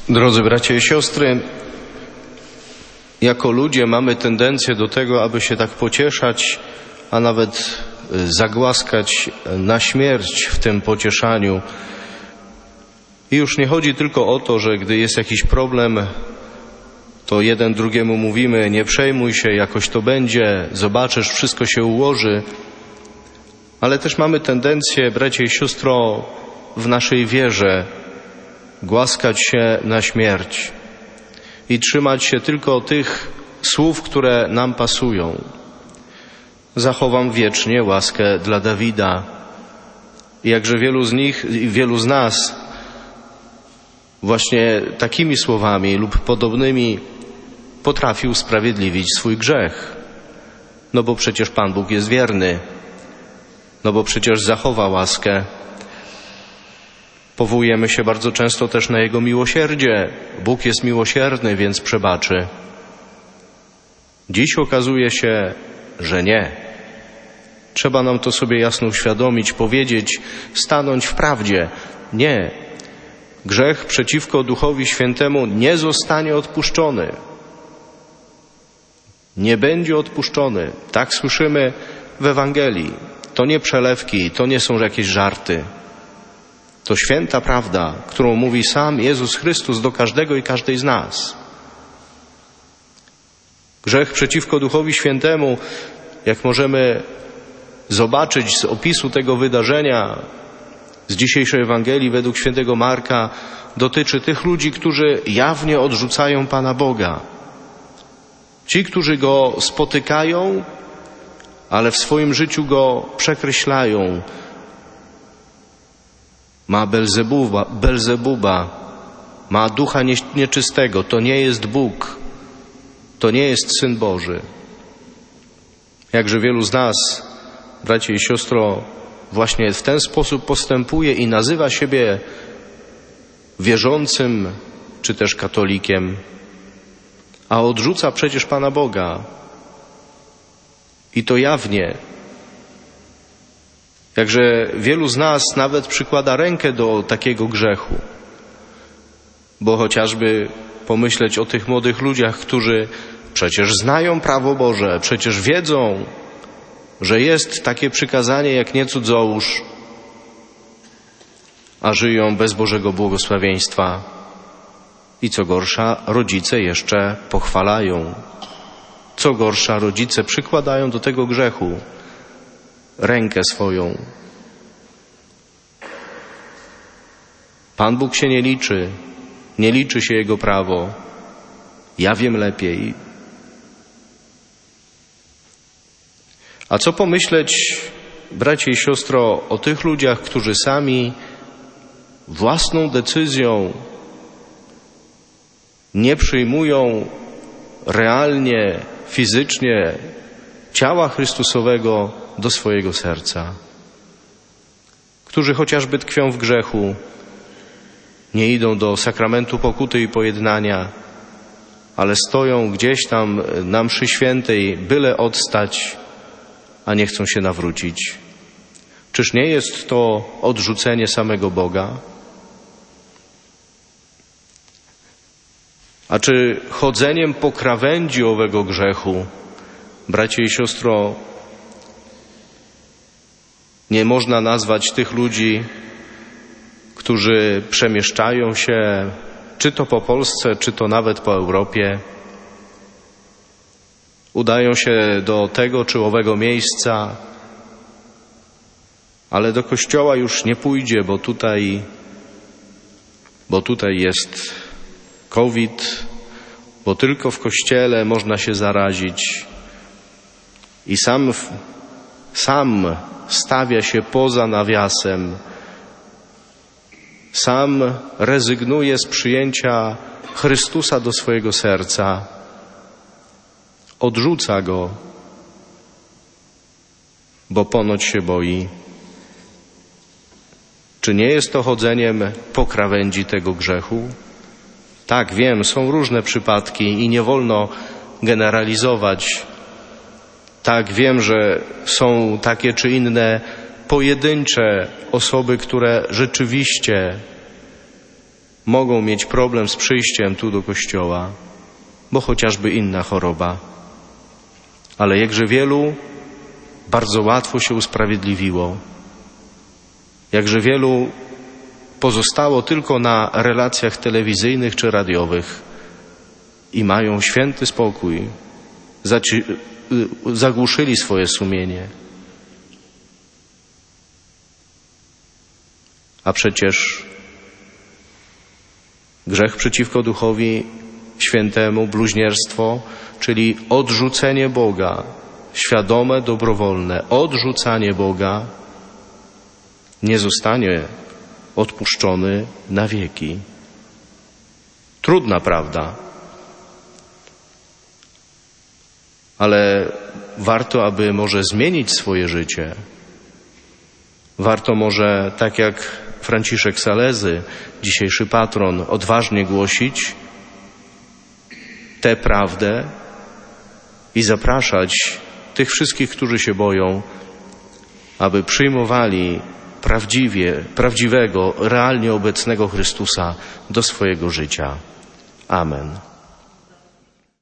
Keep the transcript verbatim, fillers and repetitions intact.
Drodzy bracia i siostry, jako ludzie mamy tendencję do tego, aby się tak pocieszać, a nawet zagłaskać na śmierć w tym pocieszaniu. I już nie chodzi tylko o to, że gdy jest jakiś problem, to jeden drugiemu mówimy: nie przejmuj się, jakoś to będzie, zobaczysz, wszystko się ułoży. Ale też mamy tendencję, bracie i siostro, w naszej wierze głaskać się na śmierć i trzymać się tylko tych słów, które nam pasują. Zachowam wiecznie łaskę dla Dawida. I jakże wielu z nich, wielu z nas właśnie takimi słowami lub podobnymi potrafi usprawiedliwić swój grzech. No bo przecież Pan Bóg jest wierny. No bo przecież zachowa łaskę. Powołujemy się bardzo często też na Jego miłosierdzie. Bóg jest miłosierny, więc przebaczy. Dziś okazuje się, że nie. Trzeba nam to sobie jasno uświadomić, powiedzieć, stanąć w prawdzie. Nie. Grzech przeciwko Duchowi Świętemu nie zostanie odpuszczony. Nie będzie odpuszczony. Tak słyszymy w Ewangelii. To nie przelewki, to nie są jakieś żarty. To święta prawda, którą mówi sam Jezus Chrystus do każdego i każdej z nas. Grzech przeciwko Duchowi Świętemu, jak możemy zobaczyć z opisu tego wydarzenia z dzisiejszej Ewangelii według świętego Marka, dotyczy tych ludzi, którzy jawnie odrzucają Pana Boga. Ci, którzy Go spotykają, ale w swoim życiu Go przekreślają. Ma Belzebuba, Belzebuba, ma ducha nieczystego. To nie jest Bóg. To nie jest Syn Boży. Jakże wielu z nas, bracie i siostro, właśnie w ten sposób postępuje i nazywa siebie wierzącym, czy też katolikiem, a odrzuca przecież Pana Boga. I to jawnie. Jakże wielu z nas nawet przykłada rękę do takiego grzechu. Bo chociażby pomyśleć o tych młodych ludziach, którzy przecież znają prawo Boże, przecież wiedzą, że jest takie przykazanie jak nie cudzołóż, a żyją bez Bożego błogosławieństwa. I co gorsza, rodzice jeszcze pochwalają. Co gorsza, rodzice przykładają do tego grzechu rękę swoją. Pan Bóg się nie liczy, nie liczy się Jego prawo. Ja wiem lepiej. A co pomyśleć, bracie i siostro, o tych ludziach, którzy sami własną decyzją nie przyjmują realnie, fizycznie ciała Chrystusowego do swojego serca, którzy chociażby tkwią w grzechu, nie idą do sakramentu pokuty i pojednania, ale stoją gdzieś tam na mszy świętej, byle odstać, a nie chcą się nawrócić. Czyż nie jest to odrzucenie samego Boga? A czy chodzeniem po krawędzi owego grzechu, bracie i siostro, nie można nazwać tych ludzi, którzy przemieszczają się, czy to po Polsce, czy to nawet po Europie, udają się do tego czy owego miejsca, ale do kościoła już nie pójdzie, bo tutaj, bo tutaj jest COVID, bo tylko w kościele można się zarazić i sam, sam stawia się poza nawiasem, sam rezygnuje z przyjęcia Chrystusa do swojego serca, odrzuca Go, bo ponoć się boi. Czy nie jest to chodzeniem po krawędzi tego grzechu? Tak, wiem, są różne przypadki i nie wolno generalizować. Tak, wiem, że są takie czy inne pojedyncze osoby, które rzeczywiście mogą mieć problem z przyjściem tu do kościoła, bo chociażby inna choroba. Ale jakże wielu bardzo łatwo się usprawiedliwiło. Jakże wielu pozostało tylko na relacjach telewizyjnych czy radiowych i mają święty spokój, zaci- zagłuszyli swoje sumienie. A przecież grzech przeciwko Duchowi Świętemu, bluźnierstwo, czyli odrzucenie Boga, świadome, dobrowolne odrzucanie Boga, nie zostanie odpuszczony na wieki. Trudna prawda, ale warto, aby może zmienić swoje życie. Warto może, tak jak Franciszek Salezy, dzisiejszy patron, odważnie głosić tę prawdę i zapraszać tych wszystkich, którzy się boją, aby przyjmowali prawdziwie, prawdziwego, realnie obecnego Chrystusa do swojego życia. Amen.